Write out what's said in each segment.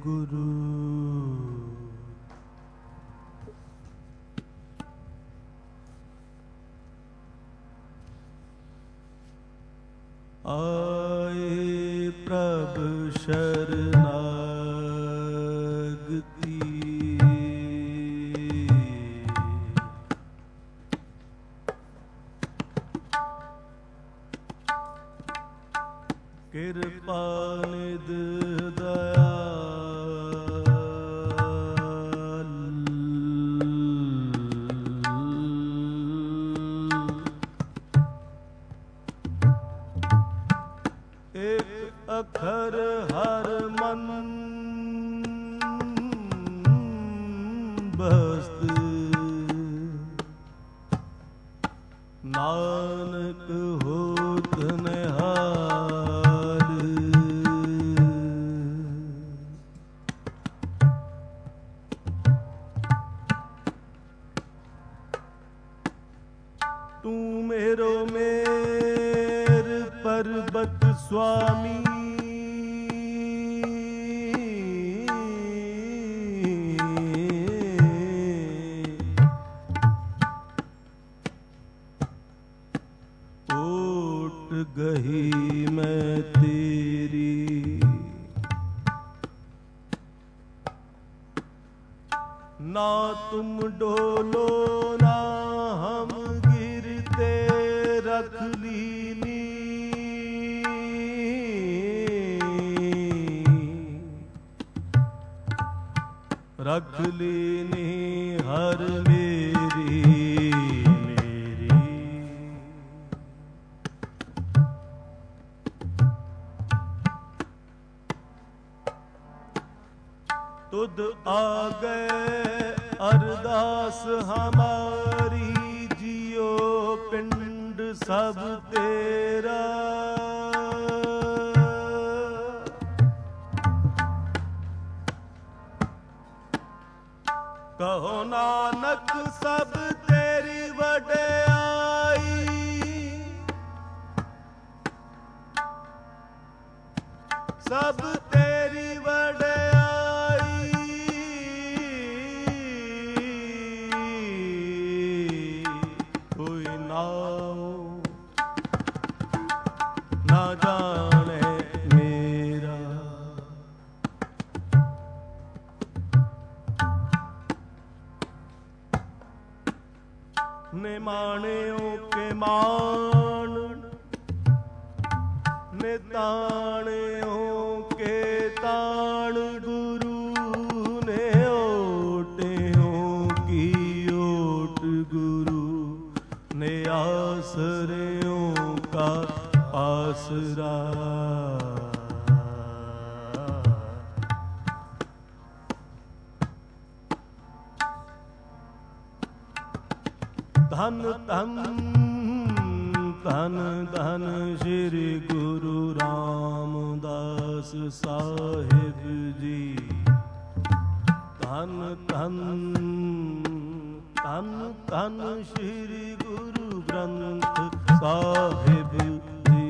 गुरु। आए प्रभु शरणागति, कृपा निध दयाल, एक अखर हर मन बस्त, नानक होत निहाल। तू मेरो मेर पर्वत स्वामी, ओट गही मैं तेरी, ना तुम डोलो ना हम गिरते रख लीनी। रख लीनी हर मेरी मेरी, तुद आ गए अरदास हमारी, जियो पिंड सब तेरा। कहो नानक सब तेरी वड्याई, सब तेरी वड्याई। कोई नाम ना जाने मेरा, निमाणियों के मान, निताणियों के ताण। गुरु ने ओटियों की ओट, गुरु ने आसरियों का आसरा। धन धन धन धन श्री गुरु रामदास साहिब जी। धन धन धन धन श्री गुरु ग्रंथ साहिब जी।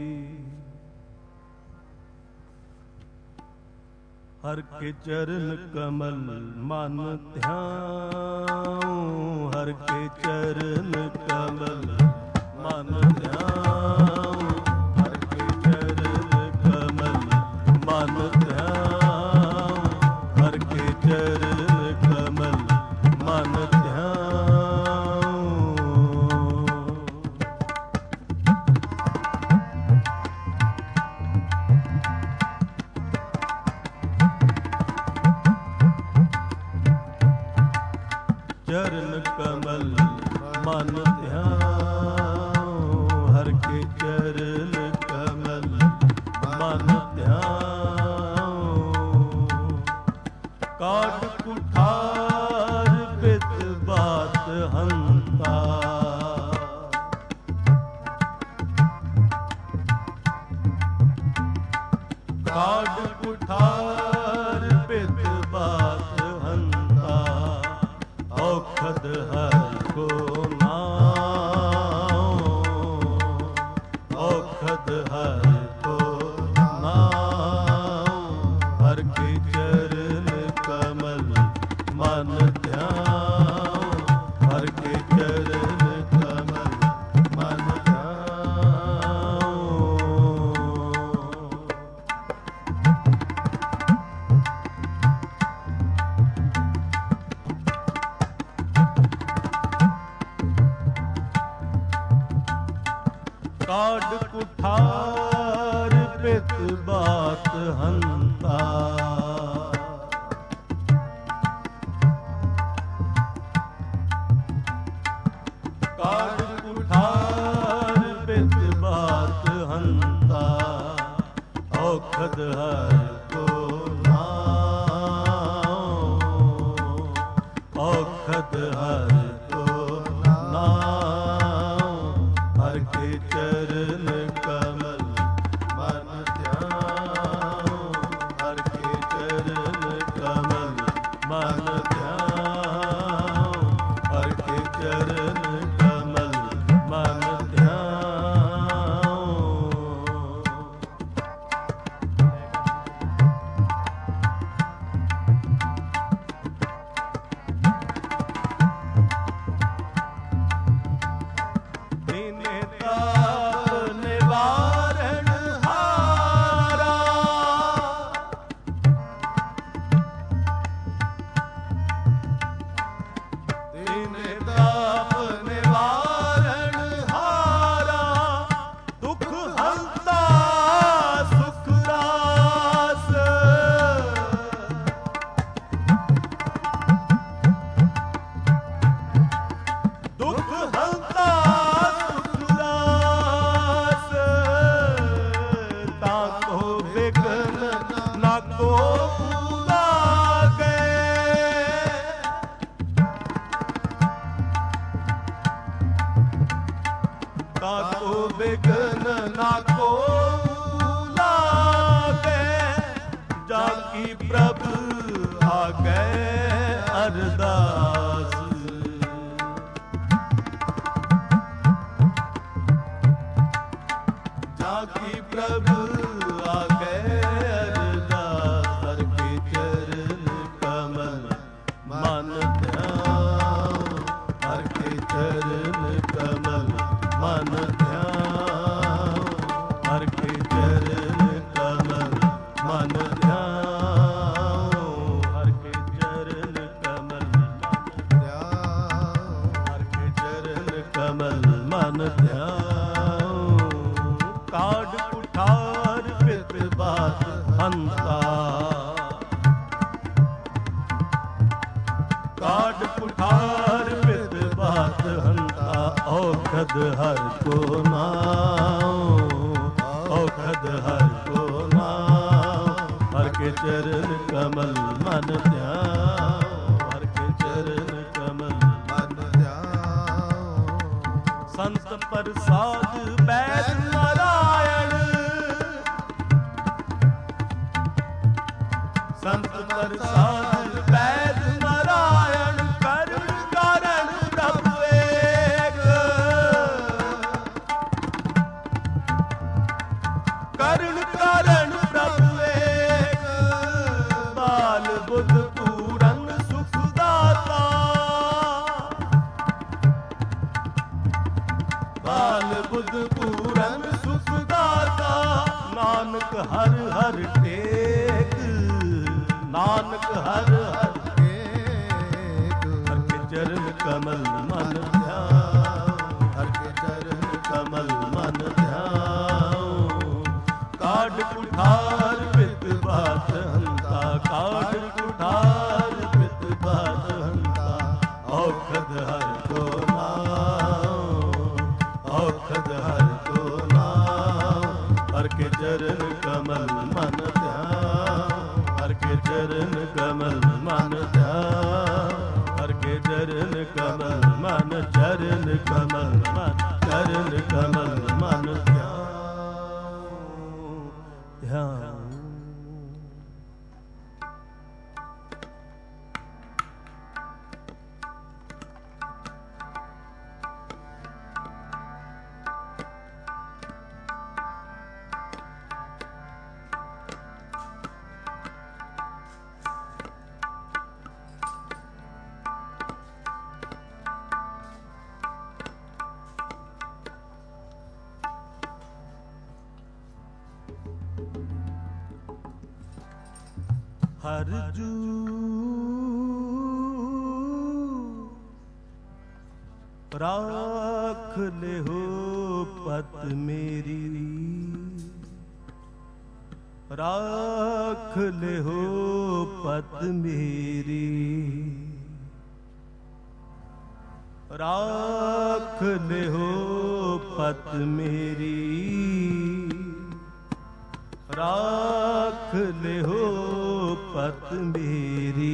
हर के चरण कमल मन ध्यान, हर के चरण कमल मन ध्यान, हर के चरण कमल मन ध्यान, हर के चरण कमल मन ध्यान। चरण कमल मन ध्यान, हर के चरण कमल मन ध्यान। काट कुठार पित बात हंता, काट कुठार पित बात हंता। औखद हर को नाम, औखद हर को नाम, हर के चरण ਕੇ ਚਰਨ ਕਮਲ ਮਨ ਧਿਆਉ। ਕਾਢ ਕੁਠਾਰ ਪਿਤ ਬਾਤ ਹੰਤਾ, ਕਾਢ ਕੁਠਾਰ ਪਿਤ ਬਾਤ ਹੰਤਾ, ਔਖਦ ਹਰਿ ਕੋ ਨਾਉ, ਔਖਦ ਹਰਿ ਕੋ ਨਾਉ। ਹਰਿ ਕੇ ਚਰਨ ਕਮਲ ਮਨ ਧਿਆਉ, ਹਰਿ ਕੇ ਚਰਨ ਕਮਲ ਮਨ ਧਿਆਉ, ਹਰਿ ਕੇ ਚਰਨ ਕਮਲ ਮਨ ਧਿਆਉ। ਦੀਨੇ ਤਾਪ ਨਿਵਾਰਣ ਹਾਰਾ, ਦੀਨੇ ਤਾਪ ਨਿਵਾਰਣ ਹਾਰਾ, ਦੁਖ ਹੰਤਾ ਸੁਖ ਰਾਸ, ਦੁਖ ਹੰਤਾ ਸੁਖ ਰਾਸ। ਤਾਕੋ ਬਿਘਨ ਨਾ ਕੋ ਲਾਗੈ, ਤਾਕੋ ਬਿਘਨ ਨਾ ਕੋ ਲਾਗੈ। ਜਾ ਕੀ ਪ੍ਰਭ ਆਗੈ ਅਰਦਾਸ, ਜਾ ਕੀ ਪ੍ਰਭ ਆਗੈ ਅਰਦਾਸ। ਹਰਿ ਕੇ ਚਰਨ ਕਮਲ ਮਨ ਧਿਆਉ, ਹਰਿ ਕੇ ਚਰਨ ਕਮਲ ਮਨ ਧਿਆਉ, ਹਰਿ ਕੇ ਚਰਨ ਕਮਲ ਮਨ ਧਿਆਉ, ਹਰਿ ਕੇ ਚਰਨ ਕਮਲ ਮਨ ਧਿਆਉ, ਹਰਿ ਕੇ ਚਰਨ ਕਮਲ ਮਨ ਧਿਆਉ। ਕਾਢ ਕੁਠਾਰ ਪਿਤ ਬਾਤ ਹੰਤਾ, ਕਾਢ ਕੁਠਾਰ ਪਿਤ ਬਾਤ ਹੰਤਾ, ਔਖਦ ਹਰਿ ਕੋ ਨਾਉ, ਔਖਦ ਹਰਿ ਕੋ ਨਾਉ। ਹਰਿ ਕੇ ਚਰਨ ਕਮਲ ਮਨ ਧਿਆਉ, ਹਰਿ ਕੇ ਚਰਨ ਕਮਲ ਮਨ ਧਿਆਉ। ਸੰਤ ਪ੍ਰਸਾਦ ਬੈਦ ਨਾਰਾਇਣ, ਸੰਤ ਪ੍ਰਸਾਦ ਬੈਦ ਨਾਰਾਇਣ, ਕਰਨ ਕਾਰਨ ਪ੍ਰਭ ਏਕ, ਕਰਨ ਕਾਰਨ ਪ੍ਰਭ ਏਕ। ਬਾਲ ਬੁੱਧ ਪੂਰਨ ਸੁਖ ਦਾਤਾ, ਬਾਲ ਬੁੱਧ ਪੂਰਨ ਸੁਖ ਦਾਤਾ। ਨਾਨਕ ਹਰ ਹਰ ਟੇਕ, ਨਾਨਕ ਹਰ ਹਰ ਟੇਕ। ਹਰਿ ਕੇ ਚਰਨ ਕਮਲ ਮਨ ਧਿਆਉ, ਹਰਿ ਕੇ ਚਰਨ ਕਮਲ ਮਨ ਧਿਆਉ। ਕਾਢ ਕੁਠਾਰ ਪਿਤ ਬਾਤ ਹੰਤਾ, ਕਾਢ ਕੁਠਾਰ ਪਿਤ ਬਾਤ ਹੰਤਾ, ਔਖਦ ਹਰਿ ਕੋ ਨਾਉ, ਔਖਦ ਹਰਿ ਕੋ ਨਾਉ। ਹਰਿ ਕੇ ਚਰਨ ਕਮਲ ਮਨ ਧਿਆਉ, ਹਰਿ ਕੇ ਚਰਨ ਕਮਲ ਮਨ ਧਿਆਉ, ਹਰਿ ਕੇ ਚਰਨ ਕਮਲ ਮਨ, ਚਰਨ ਕਮਲ ਮਨ, ਚਰਨ ਕਮਲ ਮਨ ਧਿਆਉ, ਧਿਆਉ। हर जू राख ले हो पत मेरी, राख ले हो पत मेरी, राख ले हो पत मेरी, राख ले हो पत मेरी।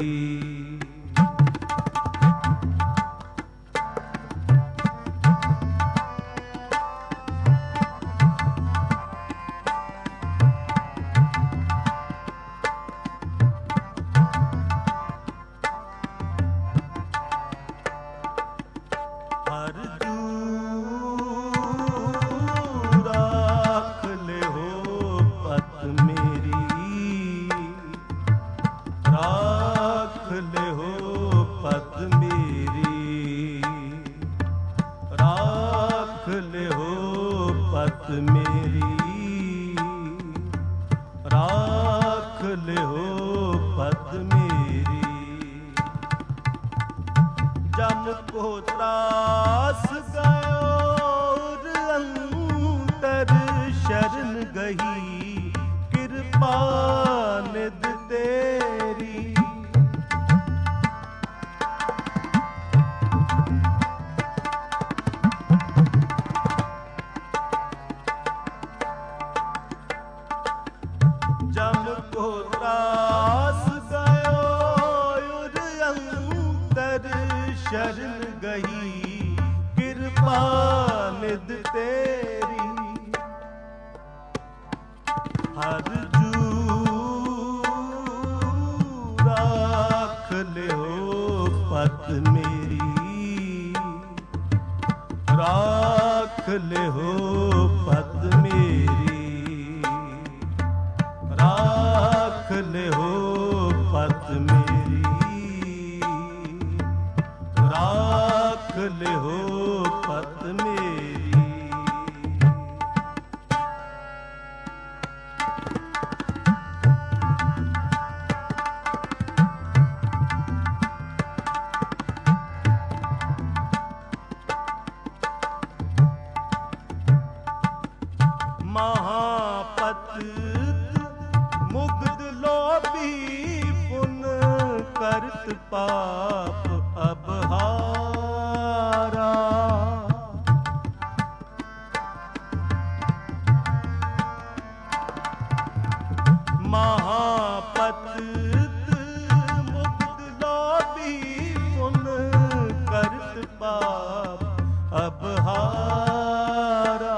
जम को त्रास गयो अंतर शरण गही, कृपा निध तेरी। जम को त्रास गयो अंतर शरण गही, कृपा निध तेरी। हर जू राख ले हो पत मेरी, राख ले हो पत मेरी, राख ले हो पत मेरी, राख ले हो पत मेरी। महापतित मुग्ध लोभी पुन करत पाप अब हारा। महापतित मुग्ध लोभी पुन करत पाप अब हारा।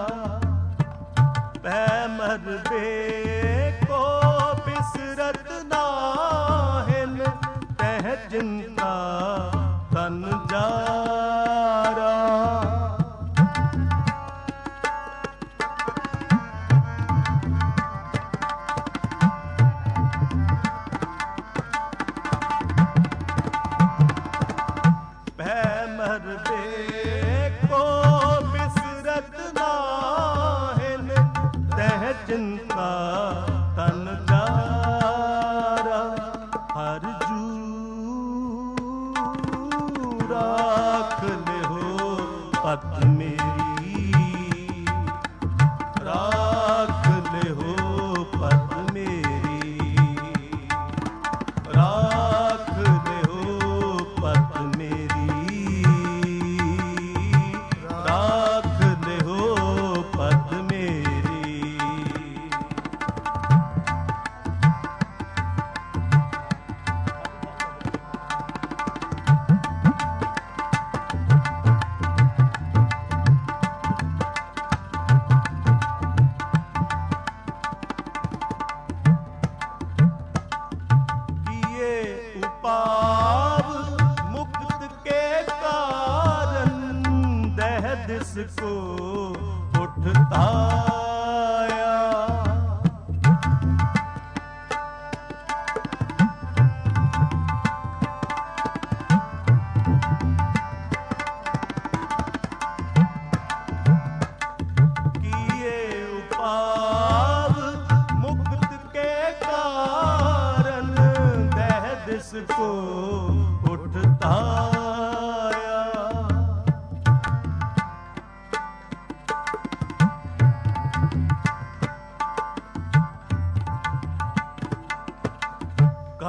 भय मरबे को बिसरत नाहिन, तह चिंता तन जारा। भय मरबे को बिसरत नाहिन, तह चिंता तन जारा। हर जू राख ले हो पत मेरी, राख ले हो पत मेरी, राख ले हो पत मेरी, राख ले हो पत मेरी। उपाव मुक्त के कारण, दह दिस को उठता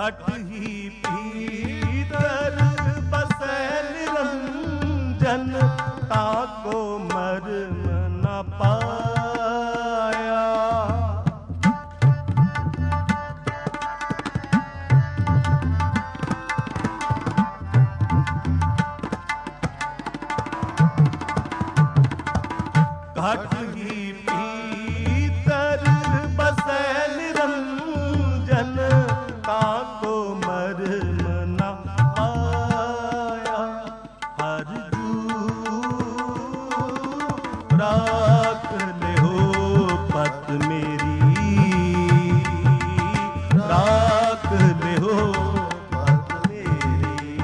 घट ही भीतर बसै निरंजन, ताको मर्म न पाया। घट ही भीतर बसै निरंजन, ताको मर्म न पाया। हर जू राख ले हो पत मेरी, राख ले हो पत मेरी,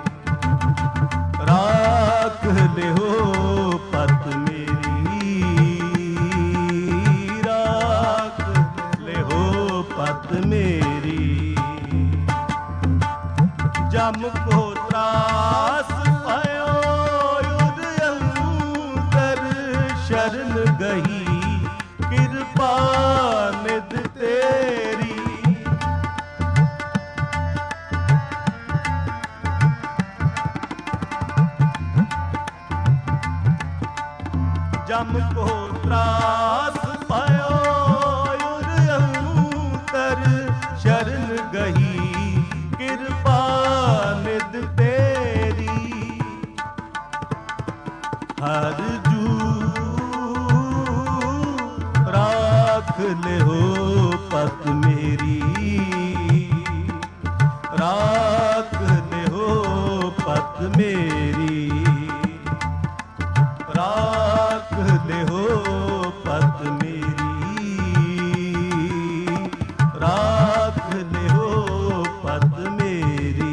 राख ले हो पत मेरी, राख ले हो पत मेरी। जम को त्रास पायो युध अंतर, शरण गही कृपा निध तेरी। जम को त्रास पायो युध अंतर, शरण गही कृपा निध तेरी। हर जू राख ले हो पत मेरी, राख ले हो पत मेरी, राख ले हो पत मेरी, राख ले हो पत मेरी।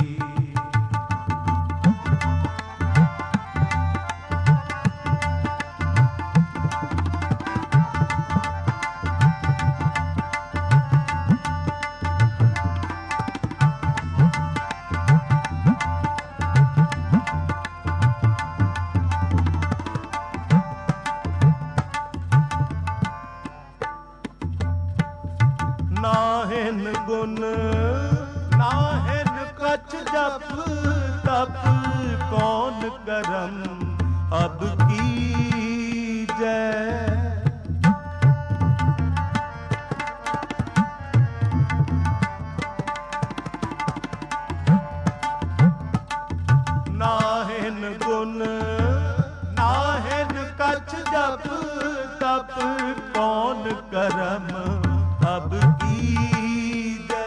नाहिन गुण नाहिन कछ जप तप, कौन करम अब कीजै। नाहिन गुण नाहिन कछ जप तप, कौन करम अब कीजै।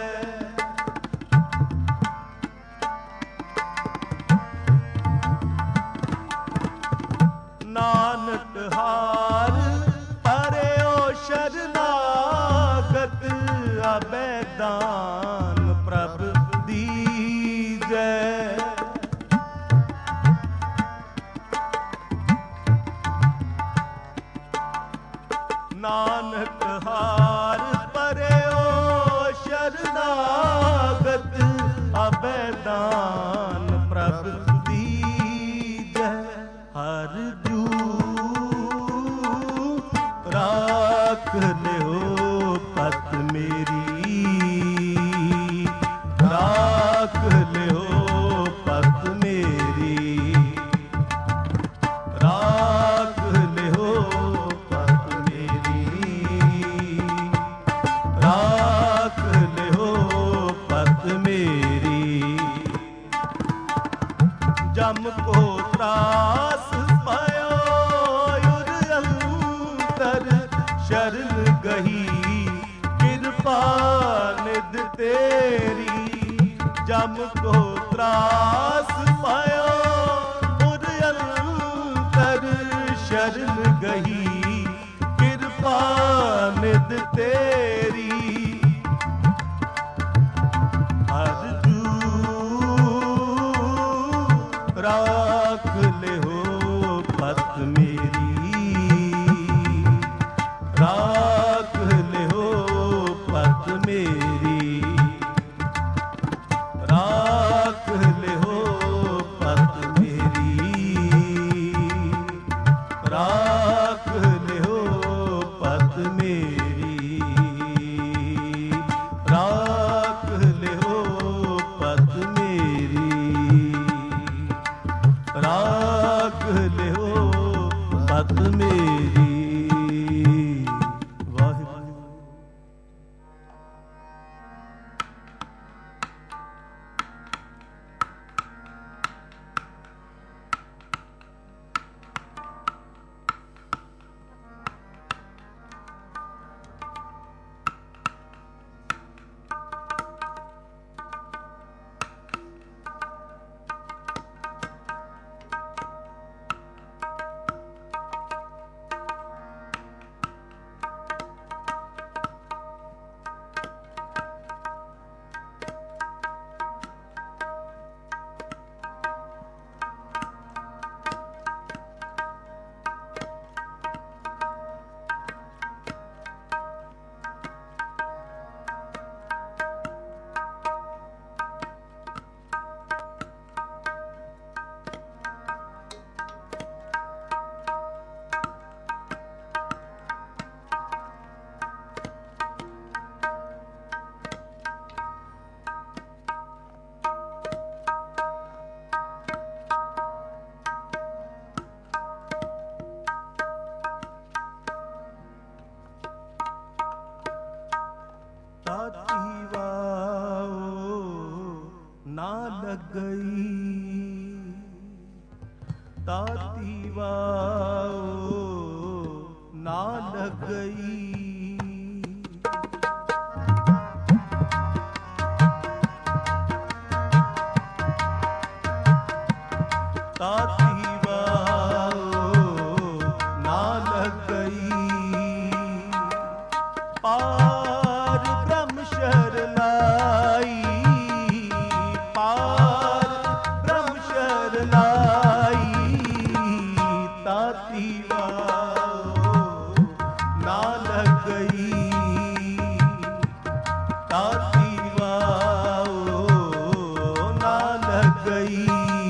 नानक हार परयो शरणागत, अबै दान प्रभ दीजै। नानक हार परयो शरणागत, अबै दान प्रभ दीजै। हर जू राख ले हो पत मेरी, राख ले हो पत मेरी, राख ले हो पत मेरी, राख ले हो पत मेरी। जम को त्रास पायो युध अंतर, शरण गही कृपा निध तेरी। जम को त्रास पायो युध अंतर, शरण गही कृपा निध तेरी। हर जू राख ले हो पत मेरी, राख ले हो पत मेरी, राख ले हो पत मेरी, राख ले हो पत मेरी। पत मेरी। ना लग गई ताती वाओ ना लग गई। ताती वाओ ना लग गई। पार ब्रह्म शरनाई ताती वाओ ना लग गई। ताती वाओ ना लग गई।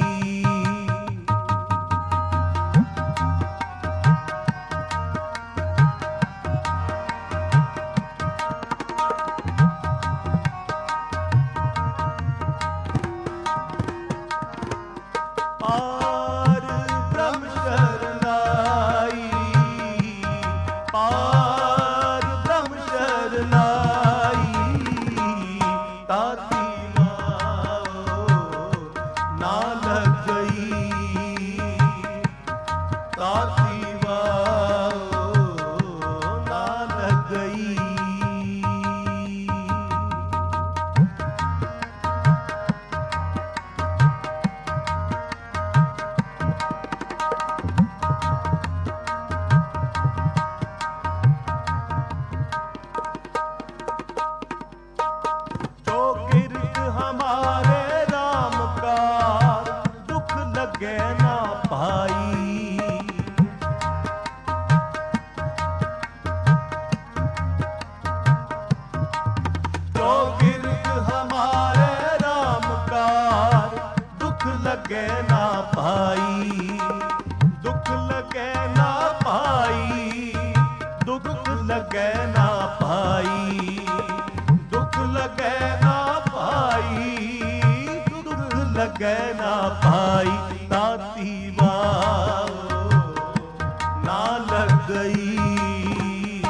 लगे ना पाई दुख लगे ना पाई दुख लगे ना पाई दुख लगे ना पाई दुख लगे ना पाई। ताती वाओ ना लग गई।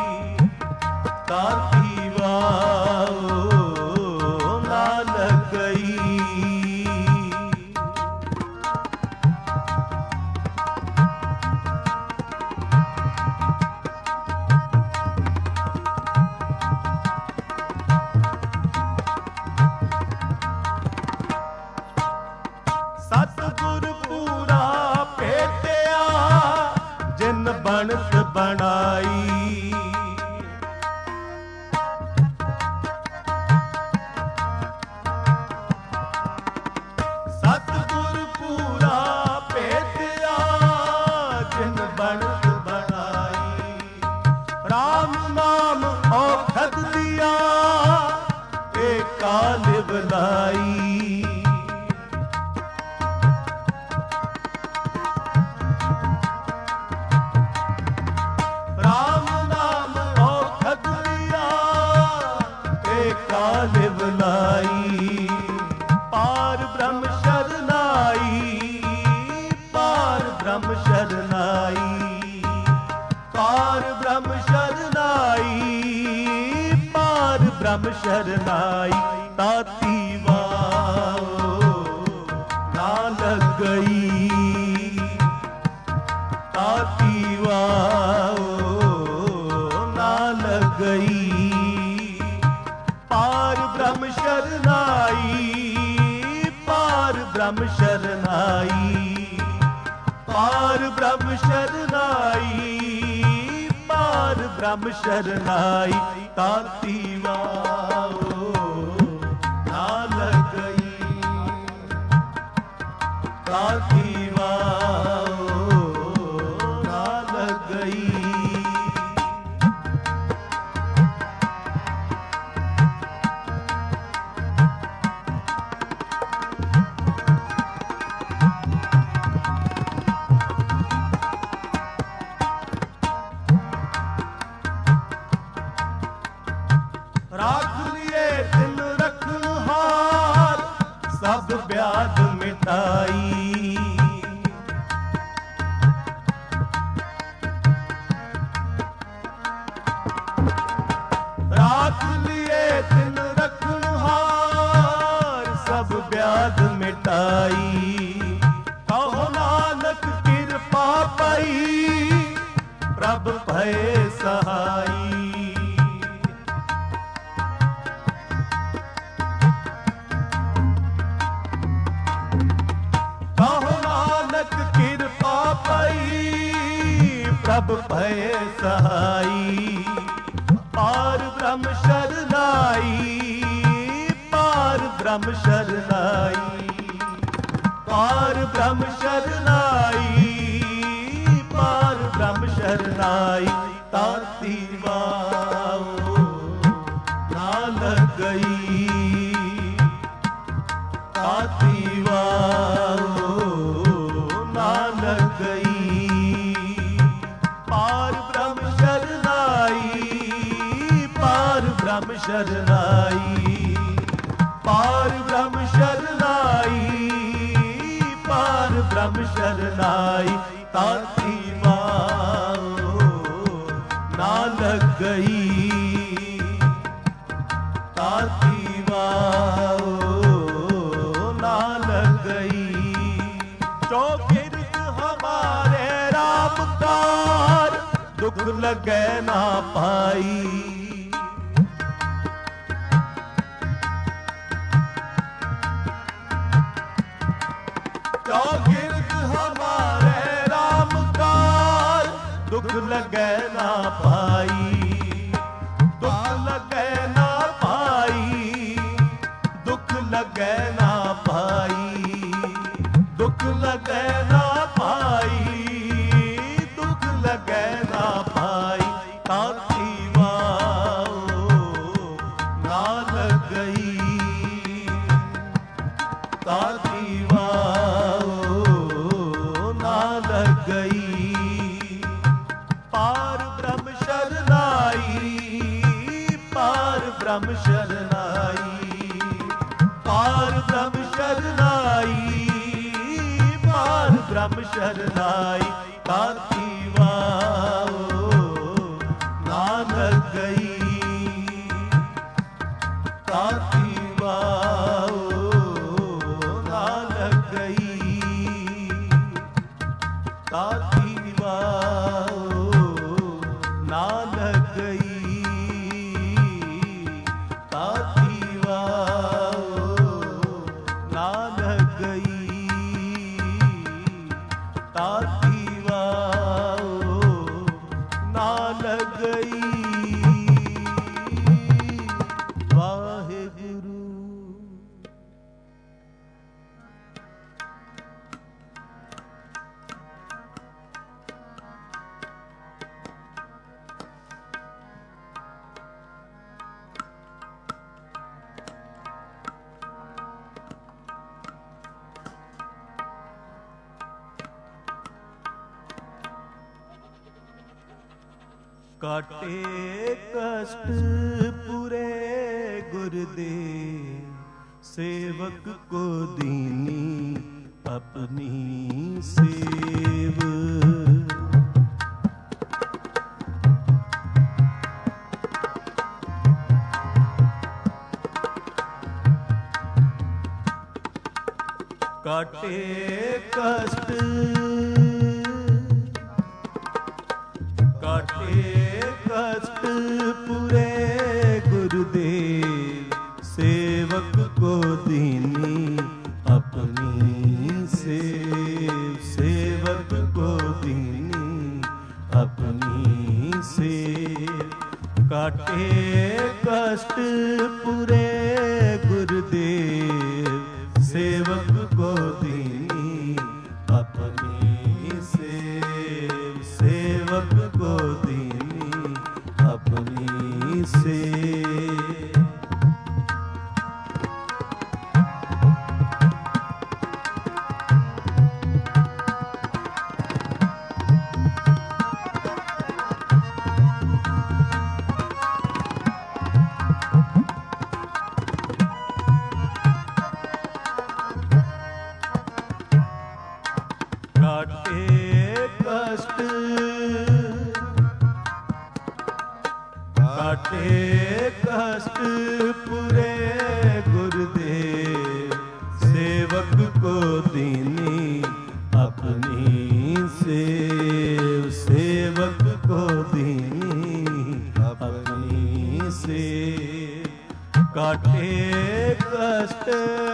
ताती वाओ ना लग गई। सतगुर पूरा भेटिया जिन बनत बनाई। सतगुर पूरा भेटिया जिन बनत बनाई। राम नाम औखद दिया एक काल बुलाई। राम शरनाई ताती वाओ ना लग गई, ताती वाओ ना लग गई। पार ब्रह्म शरनाई, पार ब्रह्म शरनाई, पार ब्रह्म शरनाई, पार ब्रह्म शरनाई ताती वाओ ना लग गई, ताती वाओ ना लग गई। राख लिए दिल रखनहार सब व्याध मिटाई, राख लिए दिल रखनहार सब व्याध मिटाई। कहो नानक कृपा पाई प्रभ भय सहाई, प्रभ भय सहाई। पार ब्रह्म शरनाई, पार ब्रह्म शरनाई, पार ब्रह्म शरनाई, पार ब्रह्म शरनाई ताती वाओ ना लग गई, ताती वाओ ना लग गई। ब्रह्म शरनाई, पार ब्रह्म शरनाई, पार ब्रह्म शरनाई ताती वाओ ना लग गई, ताती वाओ ना लग गई। चौकिर्त हमारे रामकार दुख लगे ना पाई, चौकिर्त हमारे रामकार दुख लगे ना पाई, दुख लगे ना पाई, दुख लगे ना पाई, दुख लगे ना पाई, दुख लगे ना पाई ताती वाओ ना लग गई, ताती वाओ ना लग गई। पार ब्रह्म शरनाई, पार ब्रह्म शरनाई, पार ब्रह्म शरनाई, पार ब्रह्म शरनाई ताती वाओ ना लग गई, ताती वाओ ना लग गई, ताती वाओ ना लग गई, ताती वाओ ना लग गई, ताती वाओ ना लग गई। वाहेगुरु। काटे कष्ट पूरे गुरुदेव सेवक को दीनी अपनी सेव। काटे कष्ट पूरे गुरुदेव सेवक को दीनी अपनी सेवक को दीनी अपनी काटे कष्ट पूरे गुरुदेव सेवक को दीनी अपनी सेवक को दीनी अपनी काटे कष्ट पूरे गुरुदेव सेवक को दीनी अपनी सेवक को दीनी अपनी काटे कष्ट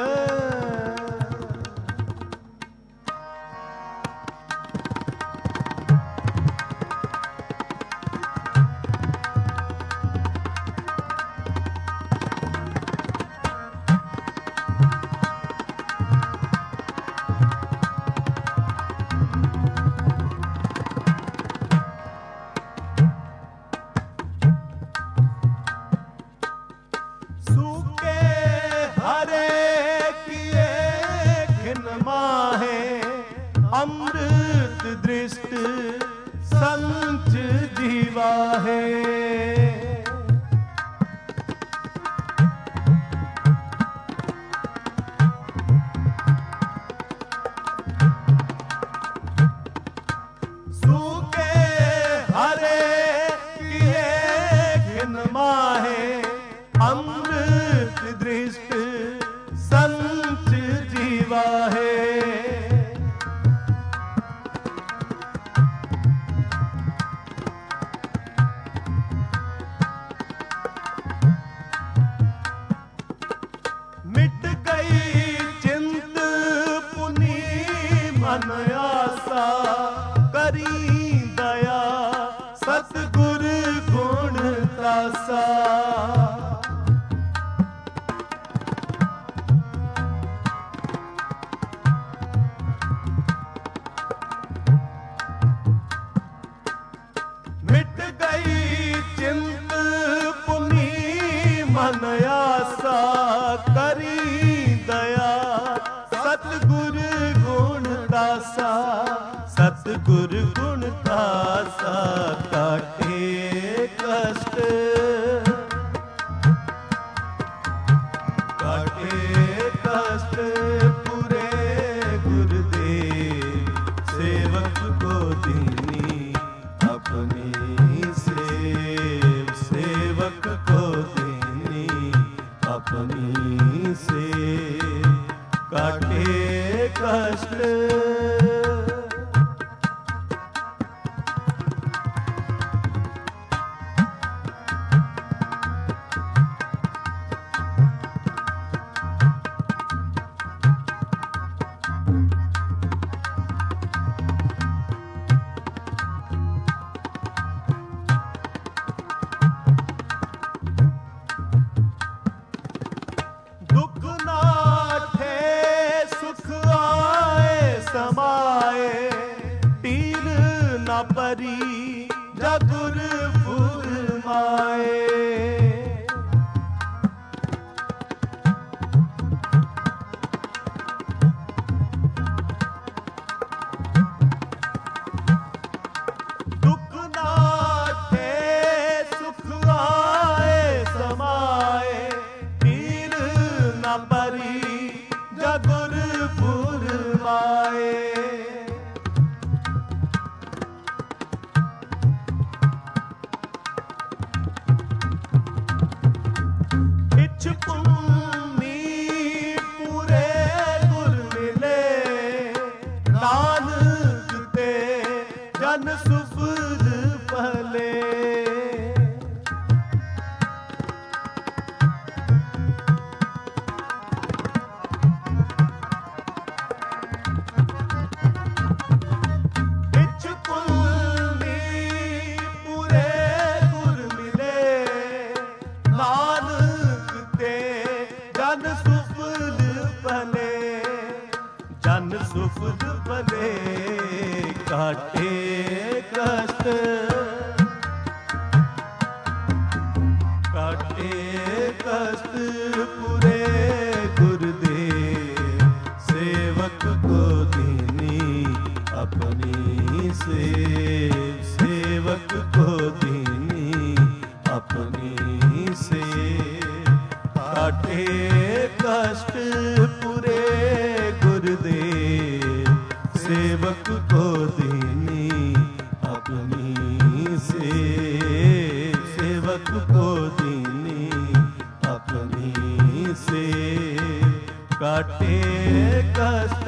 अमृत दृष्ट संच जीवा है। सूखे हरे किए घिनमा है अमृत दृष्ट संच जीवा है। मिट गई चिंत पुनी मन आसा करी दया सतगुर गुण तासा। मिट गई चिंत पुनी मन आसा करी दया सतगुर गुण दासा सतगुर गुण दासा। काटे कष्ट पूरे गुरुदेव सेवक को दीनी अपनी सेवक को दीनी अपनी काटे कष्ट समाए टीर न परी जगुर फुरमाए। दुख नाठे सुख आए समाए टीर न परी जगुर फुरमाए। ਜਨ ਸੁਫਲ ਭਲੇ। ਸੁਫਲ ਭਲੇ ਕਾਟੇ ਕਸ਼ਟ, ਕਾਟੇ ਕਸ਼ਟ ਪੂਰੇ ਗੁਰਦੇਵ ਸੇਵਕ ਕੋ ਦੀਨੀ ਆਪਣੀ ਸੇਵ, ਸੇਵਕ ਕੋ ਦੀਨੀ ਆਪਣੀ ਸੇਵ। ਕਾਟੇ ਕਸ਼ਟ ਪੂਰੇ ਗੁਰਦੇਵ ਸੇਵਕ ਕੋ ਦੀਨੀ ਆਪਣੀ ਸੇਵ, ਸੇਵਕ ਕੋ ਦੀਨੀ ਆਪਣੀ ਸੇਵ। ਕਾਟੇ ਕਸ਼ਟ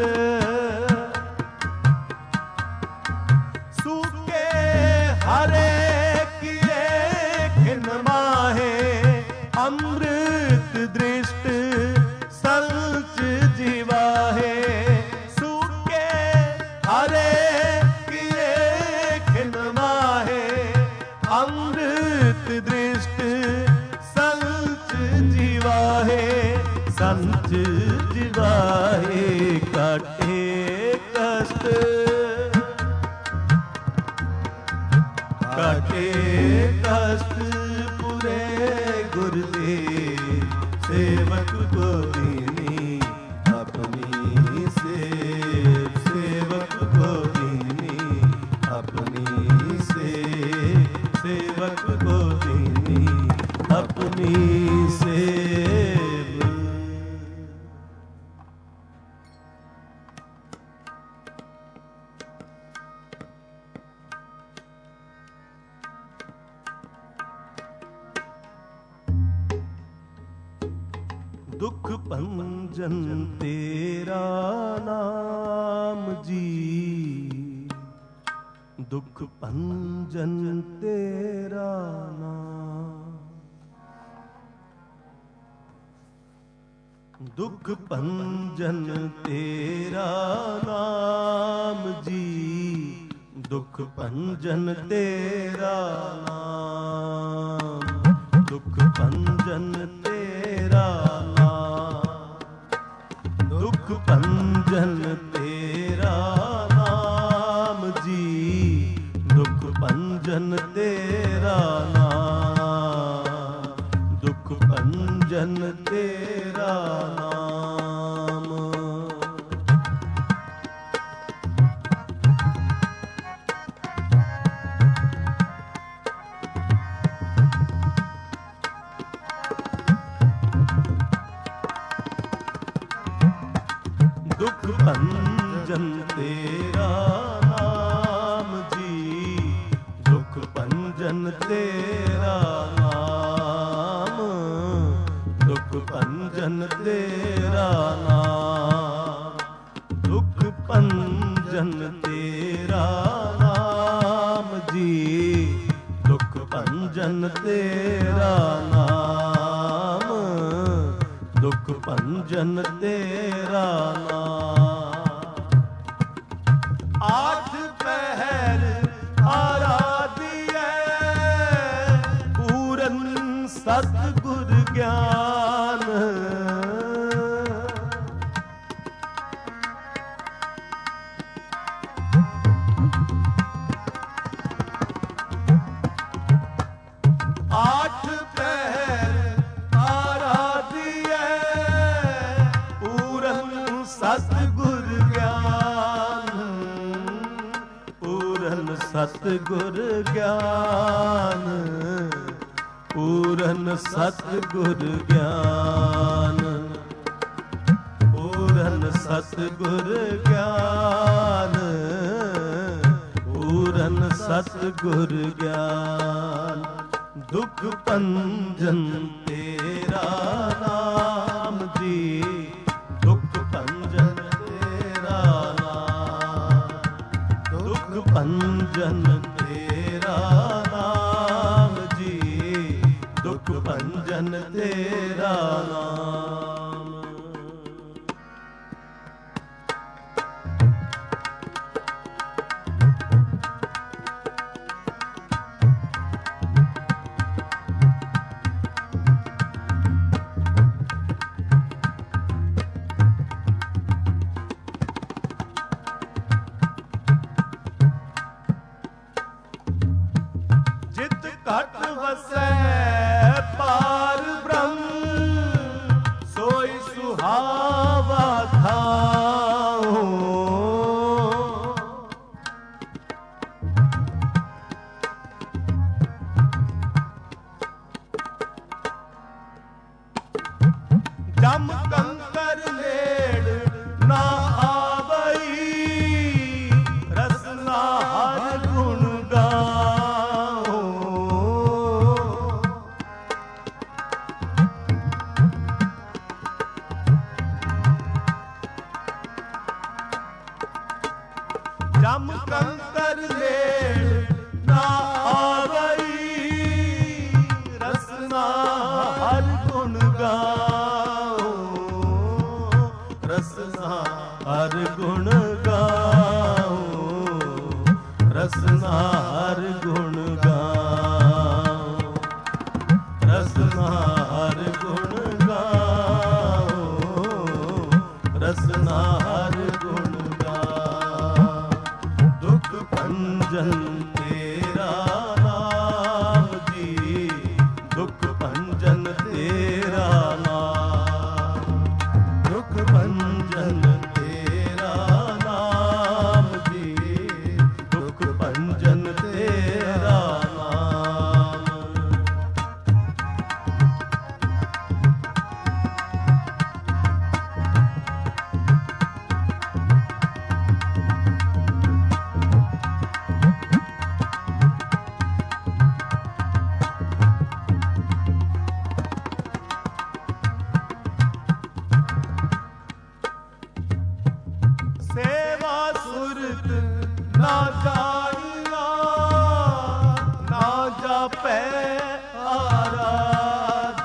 ਸੂਕੇ ਹਰੇ ਕੀਏ ਖਿਨ ਮਾਹੇ, ਅੰਮ੍ਰਿਤ ਦ੍ਰਿਸ਼ਟ ਸਲਚ ਜੀਵਾਹੇ। ਸੂਕੇ ਹਰੇ ਕੀਏ ਖਿਨ ਮਾਹੇ, ਅੰਮ੍ਰਿਤ ਦ੍ਰਿਸ਼ਟ ਸਲਚ ਜੀਵਾਹੇ, ਸੰਚ ਜੀਵਾਹੇ। ਕਾਟੇ ਕਸ਼ਟ, ਕਾਟੇ ਕਸ਼ਟ ਪੂਰੇ ਗੁਰਦੇਵ ਸੇਵਕ ਕੋ ਦੀਨੀ ਆਪਣੀ ਸੇਵ, ਸੇਵਕ ਕੋ ਦੀਨੀ ਆਪਣੀ ਸੇਵ, ਸੇਵਕ ਕੋ ਦੀਨੀ ਆਪਣੀ ਸੇਵ। ਦੁਖ ਭੰਜਨ ਤੇਰਾ ਨਾਮ ਜੀ, ਦੁਖ ਭੰਜਨ ਤੇਰਾ ਨਾਮ। ਦੁਖ ਭੰਜਨ ਤੇਰਾ ਨਾਮ ਜੀ, ਦੁਖ ਭੰਜਨ ਤੇਰਾ ਨਾਮ। ਦੁਖ ਭੰਜਨ ਤੇਰਾ ਦੁਖ ਭੰਜਨ ਤੇਰਾ ਨਾਮ ਜੀ, ਦੁਖ ਭੰਜਨ ਤੇਰਾ ਨਾਮ। ਦੁਖ ਭੰਜਨ ਤੇਰਾ ਨਾਮ। ਦੁਖ ਭੰਜਨ ਤੇਰਾ ਨਾਮ ਜੀ, ਦੁਖ ਭੰਜਨ ਤੇਰਾ ਨਾਮ। ਦੁਖ ਭੰਜਨ ਤੇਰਾ ਨਾਮ। ਦੁਖ ਭੰਜਨ ਤੇਰਾ ਨਾਮ ਜੀ, ਦੁਖ ਭੰਜਨ ਤੇਰਾ ਨਾਮ। ਦੁਖ ਭੰਜਨ ਤੇਰਾ ਨਾਮ। ਆਠ ਪਹਿਰ ਆਰਾਧੀਐ, ਪੂਰਨ ਸਤਿਗੁਰ ਗਿਆਨ। ਆਠ ਪਹਿਰ ਆਰਾਧੀਐ, ਪੂਰਨ ਸਤਿਗੁਰ ਗਿਆਨ। ਪੂਰਨ ਸਤਿਗੁਰ ਗਿਆਨ। ਪੂਰਨ ਸਤਿਗੁਰ ਗਿਆਨ। ਪੂਰਨ ਸਤਿਗੁਰ ਗਿਆਨ। ਪੂਰਨ ਸਤਿਗੁਰ ਗਿਆਨ। ਦੁਖ ਭੰਜਨ ਤੇਰਾ ਨਾਮ ਜੀ, ਦੁਖ ਭੰਜਨ ਤੇਰਾ ਨਾਮ। ਦੁਖ ਭੰਜਨ ਭੰਜਨ ਤੇਰਾ ਨਾਮ ਜੀ, ਦੁਖ ਭੰਜਨ ਤੇਰਾ ਨਾਮ। ਘਟ ਵਸੈ ਪਾਰ ਬ੍ਰਹਮ, ਸੋਈ ਸੁਹਾਵਾ ਥਾਉ। ਜਮ ਕੰਕਰ ਨੇੜ ਨਾ ਆਵਈ, ਰਸਨਾ ਹਰ ਗੁਣ ਗਾਉ। ਜਮ ਕੰਕਰ ਨੇੜ ਨਾ ਆਵਈ, ਰਸਨਾ ਹਰ ਗੁਣ ਗਾਉ। ਰਸਨਾ ਹਰ ਗੁਣ ਗਾਉ, ਰਸਨਾ ਹਰ ਗੁਣ ਗਾਉ। ਰਸਨਾ ਹਰ ਗੁਣ ਗਾਉ, ਰਸਨਾ ਹਰ ਗੁਣ ਗਾਉ। ਦੁਖ ਭੰਜਨ ਤੇਰਾ ਨਾਮ ਜੀ, ਦੁਖ ਭੰਜਨ ਤੇਰਾ ਨਾਮ। ਦੁਖ ਭੰਜਨ ਤੇਰਾ ਨਾਮ ਜੀ, ਦੁਖ ਭੰਜਨ ਤੇਰਾ ਨਾਮ। ਸੇਵਾ ਸੁਰਤ ਨਾ ਜਾਣੀਆ, ਨਾ ਜਾਪੈ ਆਰਾਧ।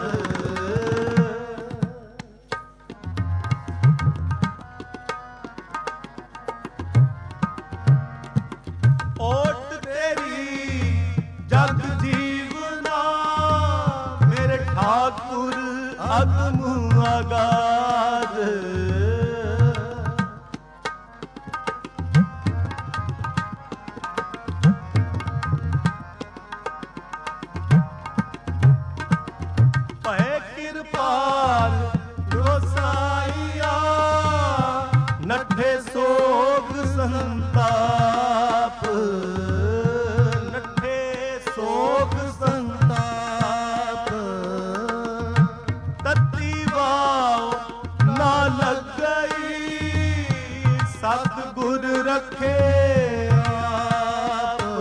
ਓਟ ਤੇਰੀ ਜਗ ਜੀਵਨਾ, ਮੇਰੇ ਠਾਕੁਰ ਅਗਮ ਅਗਾਧ। ਭੈ ਕਿਰਪਾਲ ਗੋਸਾਈਆ, ਨੱਠੇ ਸੋਗ ਸੰਤਾਪ। ਨੱਠੇ ਸੋਗ ਸੰਤਾਪ, ਤਤੀ ਵਾਉ ਨਾ ਲੱਗਈ, ਸਤਿਗੁਰ ਰੱਖੇ ਆਪ।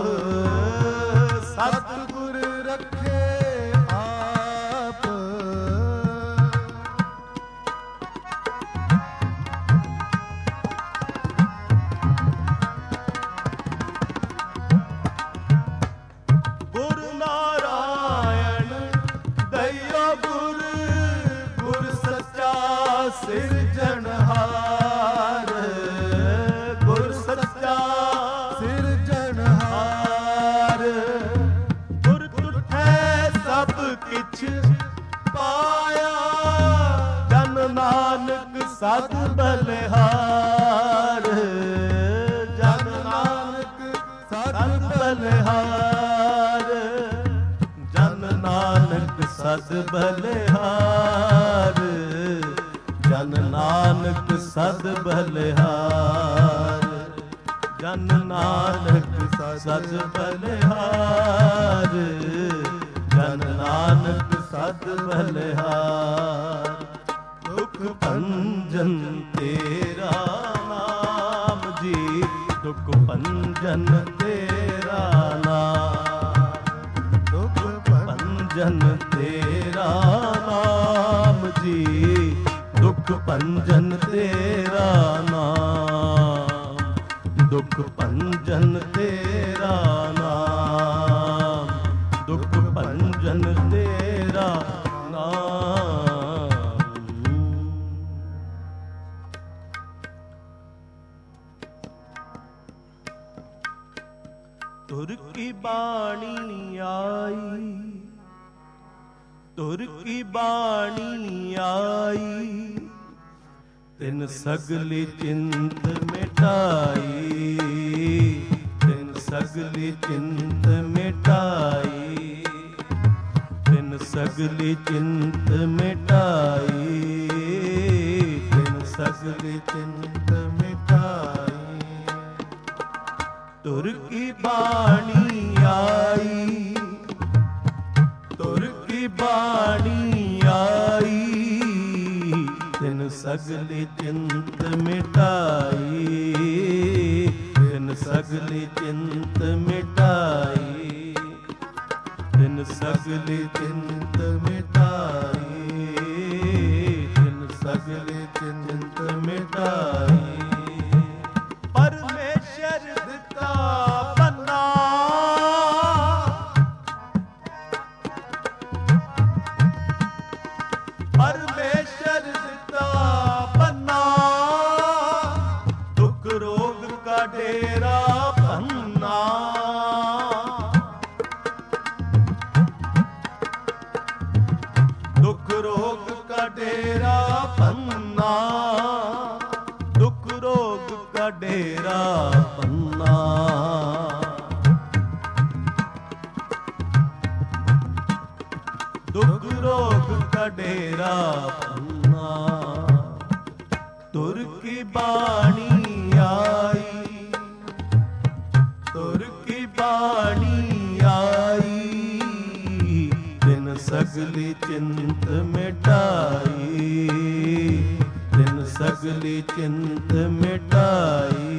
ਸਤਿਗੁਰ ਰੱਖੇ ਆਪ। ਗੁਰ ਨਾਰਾਇਣ ਦਇਓ ਗੁਰ, ਗੁਰ ਸੱਚਾ ਸਿਰਜਣਹਾਰ। ਗੁਰ ਸੱਚਾ ਸਿਰਜਣਹਾਰ। ਗੁਰ ਤੁਠੈ ਸਭ ਕਿਛ ਪਾਇਆ, ਜਨ ਨਾਨਕ ਸਦ ਬਲਿਹਾਰ। ਜਨ ਨਾਨਕ ਸਦ ਬਲਿਹਾਰ। ਜਨ ਨਾਨਕ ਸਦ ਬਲਿਹਾਰ। ਜਨ ਨਾਨਕ ਸਦ ਬਲਿਹਾਰ। ਜਨ ਨਾਨਕ ਸਦ ਬਲਿਹਾਰ। ਜਨ ਨਾਨਕ ਸਦ ਬਲਿਹਾਰ। ਦੁਖ ਭੰਜਨ ਤੇਰਾ ਨਾਮ ਜੀ, ਦੁਖ ਭੰਜਨ ਤੇਰਾ ਨਾਮ। ਦੁਖ ਭੰਜਨ ਤੇਰਾ ਨਾਮ ਜੀ, ਦੁਖ ਭੰਜਨ ਤੇਰਾ ਨਾਮ। दुख भंजन तेरा नाम, दुख भंजन तेरा नाम। तुर की बाणी आई, तुर की बाणी आई, तिन सगली चिंत मिटाई, तिन सगली चिंत मिटाई, तिन सगली चिंत मिटाई, तिन सगली चिंत मिटाई। तुर की बाणी आई, तुर की बाणी आई, तिन सगली चिंत मिटाई, तिन सगली चिंत मिटाई, तिन सगली चिंत मिटाई, तिन सगली चिंत मिटाई। परमेश्वर दिता बन्ना, परमेश्वर दिता बन्ना, दुख रोग का डेरा भन्ना, दुख रोग का डेरा भन्ना, दुख रोग का डेरा भन्ना। दुख रोग का डेरा भन्ना। तुर की बाणी आई, तुर की बाणी आई, तिन सगली चिंत मिटाई, तिन सगली चिंत मिटाई।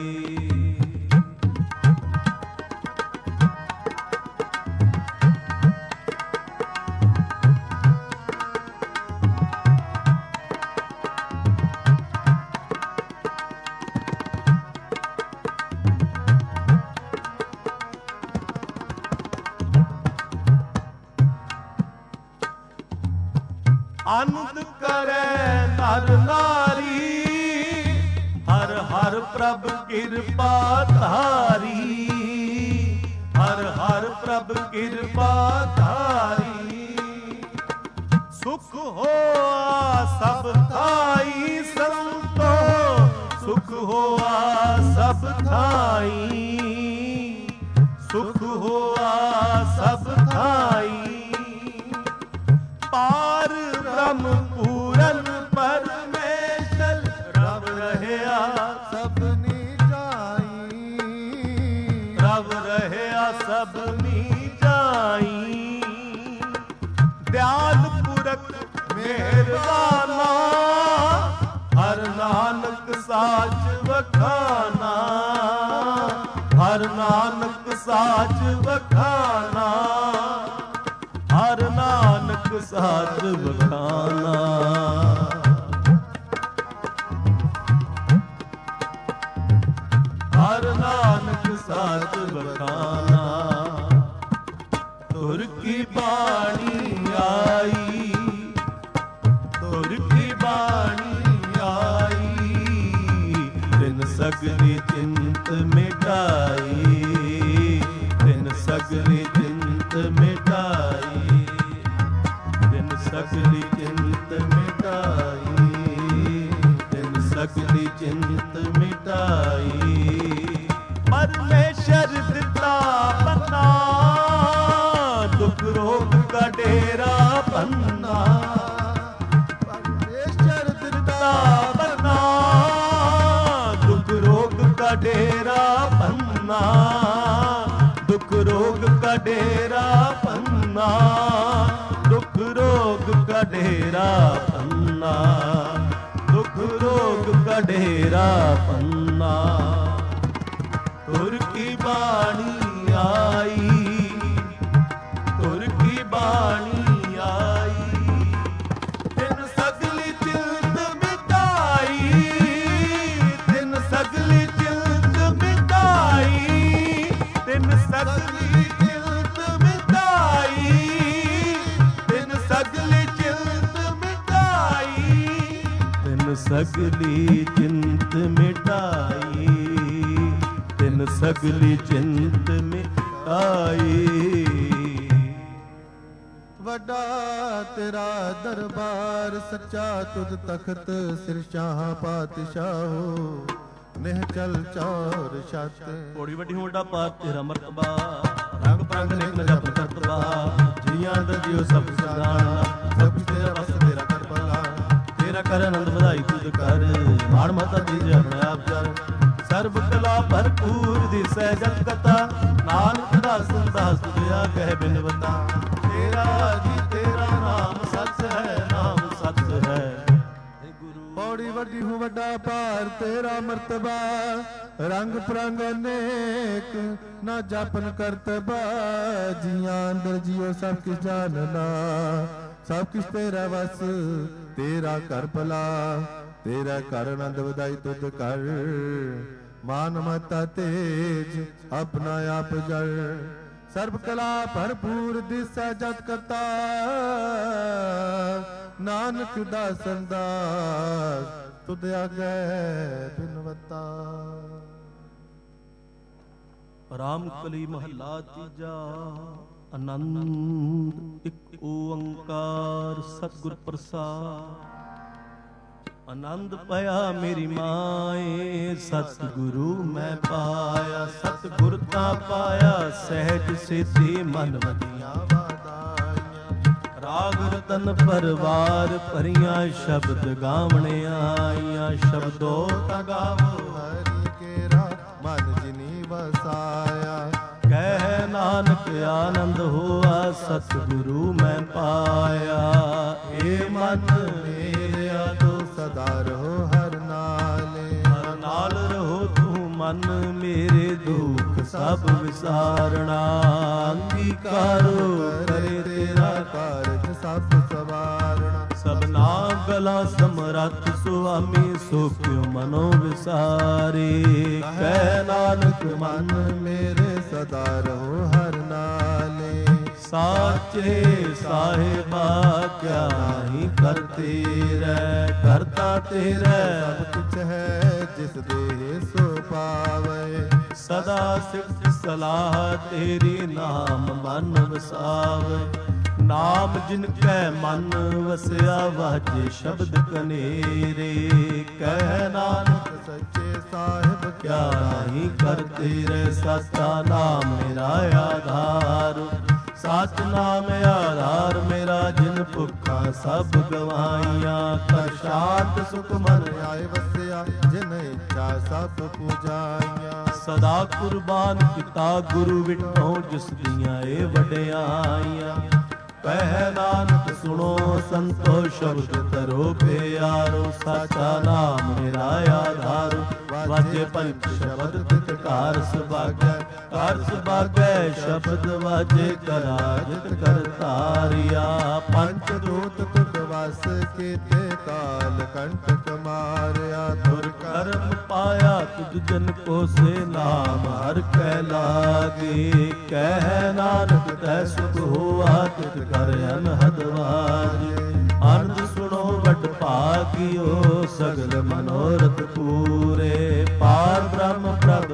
आनंद करे नर नारी, हर हर प्रभ कृपा धारी, हर हर प्रभ कृपा धारी। सुख होआ सब थाई संतो, सुख होआ सब थाई, सुख होआ सब थाई। पार ब्रह्म पूरन परमेश्वर, रब रहया सबनी जाई, रब रहया सबनी जाई। दयाल पुरख मेहरबाना, हर नानक साच वखाना, हर नानक साच वखाना, हर नानक साच वखाना। हर नानक साच वखाना। तुर की बाणी आई, तुर की बाणी आई, तिन सगली चिंत मिटाई, तिन सगली चिंत मिटाई, तिन सगली चिंत मिटाई, तिन सगली चिंत मिटाई। परमेश्वर दिता बन्ना, दुख रोग का डेरा भन्ना। परमेश्वर दिता बन्ना, दुख रोग का डेरा भन्ना, दुख रोग का डेरा भन्ना, दुख रोग का डेरा भन्ना, दुख रोग का डेरा भन्ना। तुर की बाणी आई, तुर की बाणी आई, तिन सगली चिंत मिटाई, तिन सगली चिंत सगली चिंत मिटाई, तिन सगली चिंत मिटाई, तिन सगली चिंत मिटाई, तिन सगली चिंत मिटाई। ਵੱਡਾ ਤੇਰਾ ਦਰਬਾਰ ਸੱਚਾ ਤੁਧ ਤਖਤ ਸਿਰ ਸ਼ਾਹ ਪਾਤਸ਼ਾਹੋ ਨਿਹਚਲ ਚੌਰ ਛਤ। ਕੋੜੀ ਵੱਡੀ ਹੋਂਡਾ ਪਾਰ ਤੇਰਾ ਮਰਤਬਾ ਰੰਗ ਪ੍ਰੰਗ ਨੇਕ ਨ ਜਪ ਕਰਤਬਾ ਜੀਆਂ ਦਾ ਜਿਉ ਸਭ ਸਦਾਣਾ ਸਭ ਤੇਰਾ ਵਸ ਤੇਰਾ ਕਰ ਭਲਾ ਤੇਰਾ ਕਰ ਆਨੰਦ ਵਧਾਈ ਤੁਧ ਕਰ ਮਾਣ ਮਤਾ ਦੀਜੇ ਆਪਣੇ ਆਪ ਜਰ ਸਰਬ ਕਲਾ ਭਰਪੂਰ ਦਿਸੈ ਜਤ ਕਥਾ ਨਾਨਕ ਦਾਸ ਦਾਸ ਤੁਧਿਆ ਕਹਿ ਬਿਨਵਤਾ ਤੇਰਾ ਜੀ ਤੇਰਾ ਨਾਮ ਸੱਚ ਹੈ ਨਾਮ ਸੱਚ ਹੈ। ਪੌੜੀ ਵੱਡੀ ਹੂੰ ਵੱਡਾ ਭਾਰ ਤੇਰਾ ਮਰਤਬਾ ਰੰਗ ਪ੍ਰੰਗ ਅਨੇਕ ਨਾ ਜਾਪਨ ਕਰਤਬਾ ਜੀਆਂ ਅੰਦਰ ਜੀਓ ਸਭ ਕਿਛ ਜਾਣਨਾ ਸਭ ਕਿਛ ਤੇਰਾ ਵਸ ਤੇਰਾ ਕਰ ਭਲਾ ਤੇਰਾ ਕਰ ਆਨੰਦ ਵਧਾਈ ਤੁਧ ਕਰ ਮਾਨ ਮਤਾ ਤੇਜ ਆਪਣਾ ਆਪ ਜਲ ਸਰਬ ਕਲਾ ਭਰਪੂਰ ਦਿਸੈ ਜਤ ਕਤਾ ਨਾਨਕ ਦਾਸਨ ਦਾਸ ਤੁਧ ਆਗੇ ਬਿਨਵਤਾ। ਰਾਮ ਕਲੀ ਮਹੱਲਾ ਤੀਜਾ। ਆਨੰਦ ਇੱਕ ਓੰਕਾਰ ਸਤਿਗੁਰ ਪ੍ਰਸਾਦ। ਆਨੰਦ ਪਿਆ ਮੇਰੀ ਮਾਏ ਸਤਿਗੁਰੂ ਮੈਂ ਪਾਇਆ ਸਤਿਗੁਰ ਤਾਂ ਪਾਇਆ ਸਹਿਜ ਸਿਧੀ ਮਨ ਵਧੀਆਂ ਵਾਦਾਈਆਂ ਰਾਗ ਰਤਨ ਪਰਵਾਰ ਭਰੀਆਂ ਸ਼ਬਦ ਗਾਵਣੇ ਆਈਆਂ ਸ਼ਬਦੋ ਤਾਂ ਗਾਵੋ ਹਰਿ ਕੇਰਾ ਮਨ ਜਿਨੀ ਵਸਾਇਆ ਕਹਿ ਨਾਨਕ ਆਨੰਦ ਹੋਆ ਸਤਿਗੁਰੂ ਮੈਂ ਪਾਇਆ ਏ ਮਨ ਮੇਰਿਆ ਤੋ ਸਦਾ ਰਹੋ ਹਰ ਨਾਲੇ ਹਰ ਨਾਲ ਰਹੋ ਤੂੰ ਮਨ ਮੇਰੇ ਦੁੱਖ ਸਭ ਵਿਸਾਰਣਾ ਅੰਗੀਕਾਰੋ ਕਰੇ ਤੇਰਾ ਕਾਰਜ ਸਭ ਸਵਾਰਣਾ ਸਭਨਾ ਗਲਾ ਸਮਰੱਥ ਸੁਆਮੀ ਸੋ ਕਿਉ ਮਨੋ ਵਿਸਾਰੇ ਕਹਿ ਨਾਨਕ ਮਨ ਮੇਰੇ ਸਦਾ ਰਹੋ ਹਰ ਨਾਲੇ ਸਾਚੇ ਸਾਹਿਬਾ ਕਿਆ ਨਹੀਂ ਕਰਤੇ ਰਹਿ ਕਰਤਾ ਤੇਰਾ ਸਭ ਕੁਛ ਹੈ ਜਿਸ ਦੇ ਸੋ ਪਾਵੇ ਸਦਾ ਸਿਫਤ ਸਲਾਹ ਤੇਰੀ ਨਾਮ ਮਨ ਵਸਾਵੇ ਨਾਮ ਜਿਨ ਕੈ ਮਨ ਵਸਿਆ ਵਾਜੇ ਸ਼ਬਦ ਕਨੇਰੇ ਕਹਿ ਨਾਨਕ ਸੱਚੇ ਸਾਹਿਬ ਕਿਆ ਨਹੀਂ ਕਰਤੇ ਰਹਿ ਸਤਾ ਨਾਮ ਮੇਰਾ ਆਧਾਰ ਸਚ ਨਾਮ ਆਧਾਰ ਮੇਰਾ ਜਿਨ ਭੁੱਖਾਂ ਸਭ ਗਵਾਈਆਂ ਕਰ ਸ਼ਾਂਤ ਸੁਖ ਮਨ ਆਏ ਵਸਿਆ ਜਿਨ ਇੱਛਾ ਸਭ ਪੂਜਾਈਆਂ ਸਦਾ ਕੁਰਬਾਨ ਕੀਤਾ ਗੁਰੂ ਵਿਟੋ ਜਿਸ ਦੀਆਂ ਏ ਵਡਿਆਈਆਂ ਕਹਿ ਨਾਨਕ ਸੁਣੋ ਸੰਤੋ ਸ਼ਬਦ ਤਰੋ ਪਿਆਰੋ ਸਾਚਾ ਨਾਮ ਮੇਰਾ ਆਧਾਰ ਵਾਜੇ ਪੰਚ ਸ਼ਬਦ ਤਿਤ ਕਾਰ ਸੁਭਾਗੈ ਕਾਰ ਸੁਭਾਗੈ ਸ਼ਬਦ ਵਾਜੇ ਕਰਾਜਿਤ ਕਰਤਾਰਿਆ ਪੰਚ ਦੂਤ ਤੁਧ ਵਸ ਕੀਤੇ ਕਾਲ ਕੰਟਕ ਮਾਰਿਆ ਧੁਰ ਕਰਮ ਪਾਇਆ ਤੁਧ ਜਨ ਕੋ ਸੇ ਨਾਮ ਹਰ ਕੈ ਲਾਗੇ ਕਹਿ ਨਾਨਕ ਤੈ ਸੁਖ ਹੋਆ ਤਿਤ ਕਰ ਅਨਹਦ ਵਾਜੇ ਆਨੰਦ ਸੁਣੋ ਵੱਡ ਭਾਗਿਓ ਸਗਲ ਮਨੋਰਥ ਪੂਰੇ ਪਾਰ ਬ੍ਰਹਮ ਪ੍ਰਭ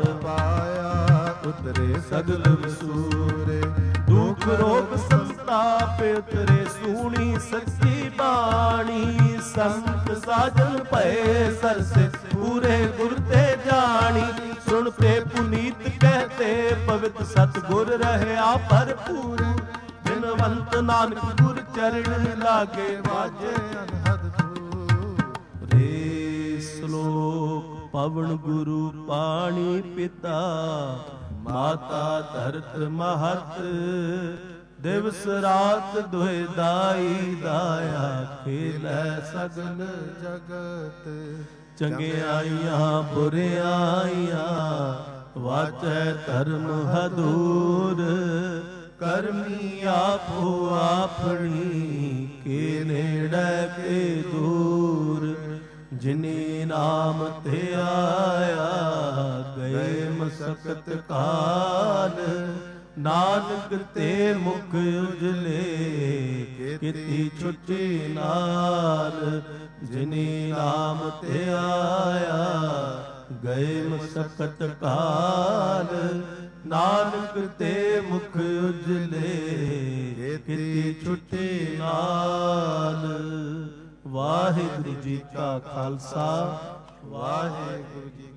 ਪਾਇਆ ਉਤਰੇ ਸਗਲ ਵਿਸੂਰੇ ਦੁਖ ਰੋਗ ਸੰਤਾਪ ਉਤਰੇ ਸੂਣੀ ਸੱਚੀ ਬਾਣੀ ਸੰਤ ਸਾਜਨ ਭਏ ਸਰਸੇ ਪੂਰੇ ਗੁਰ ਤੇ ਜਾਣੀ ਸੁਣ ਤੇ ਪੁਨੀਤ ਕਹਤੇ ਪਵਿੱਤ ਸਤਿਗੁਰ ਰਹਿਆ ਭਰਪੂਰ ਬਿਨਵੰਤ ਨਾਨਕ ਗੁਰ ਚਰਨ ਲਾਗੇ ਵਾਜੇ ਅਨਹਦ ਤੂੰ ਰੇ ਸ਼ਲੋਕ ਪਵਨ ਗੁਰੂ ਪਾਣੀ ਪਿਤਾ ਮਾਤਾ ਧਰਤ ਮਹਤ ਦਿਵਸ ਰਾਤ ਦੁਇ ਦਾਈ ਦਾਇਆ ਖੇਲੈ ਸਗਲ ਜਗਤ ਚੰਗਿਆਈਆਂ ਬੁਰਿਆਈਆਂ ਵਾਚੈ ਧਰਮ ਹਦੂਰ ਕਰਮੀ ਆਪੋ ਆਪਣੀ ਕੇ ਨੇੜੇ ਕੇ ਦੂਰ ਜਿਨੇ ਨਾਮ ਤੇ ਆਇਆ ਗਏ ਮਸਕਤ ਕਾਲ ਨਾਨਕ ਤੇ ਮੁਖ ਉਜਲੇ ਕੀਤੀ ਛੁੱਟੀ ਨਾਲ ਜਿਨੀ ਨਾਮ ਤੇ ਆਇਆ ਗਏ ਮਸਕਤ ਕਾਲ ਨਾਨਕ ਤੇ ਮੁਖ ਉਜਲੇ ਕੀਤੀ ਛੁੱਟੀ ਨਾਲ। ਵਾਹਿਗੁਰੂ ਜੀ ਕਾ ਖਾਲਸਾ ਵਾਹਿਗੁਰੂ ਜੀ